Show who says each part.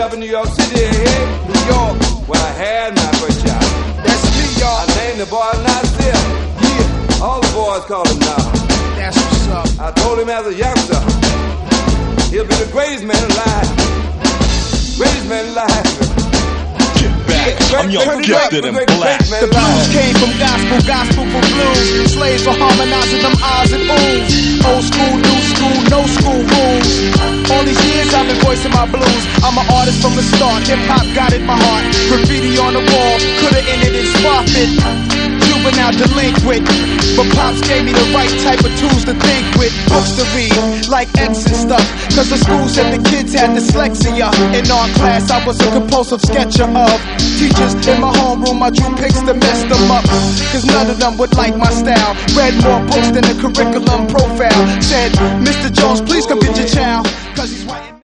Speaker 1: up in New York City, hey, New York, where I had my first job.
Speaker 2: That's me, y'all.
Speaker 1: I named the boy Nasir. Yeah, all the boys call him now.
Speaker 2: That's what's up.
Speaker 1: I told him as a youngster, he'll be the greatest man alive. Greatest man alive.
Speaker 3: I'm young, gifted, and black.
Speaker 2: The blues came from gospel for blues. Slaves were harmonizing them ahs and oohs. Old school, new school, no school rules. All these years I've been voicing my blues. I'm an artist from the start. Hip hop got in my heart. Graffiti on the wall, coulda ended in Sparfit. Juvenile delinquent, but Pops gave me the right type of tools to think with. Books to read, like X and stuff. Cause the school said the kids had dyslexia. In art class I was a compulsive sketcher of teachers in my homeroom. I drew pics to mess them up, cause none of them would like my style. Read more books than the curriculum profile. Said, Mr. Jones, please come get your child, cause he's writing